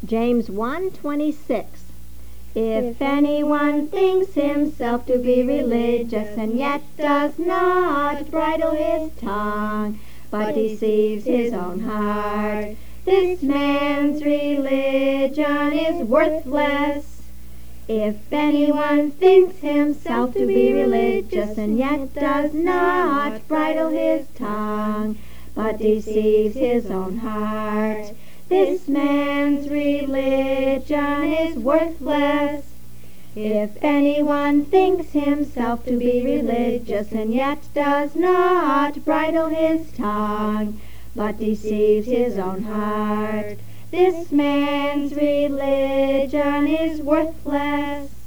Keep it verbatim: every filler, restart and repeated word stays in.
James one twenty-six. If anyone thinks himself to be religious and yet does not bridle his tongue, but deceives his own heart, this man's religion is worthless. If anyone thinks himself to be religious and yet does not bridle his tongue, but deceives his own heart, this man's religion is worthless. If anyone thinks himself to be religious and yet does not bridle his tongue, but deceives his own heart, this man's religion is worthless.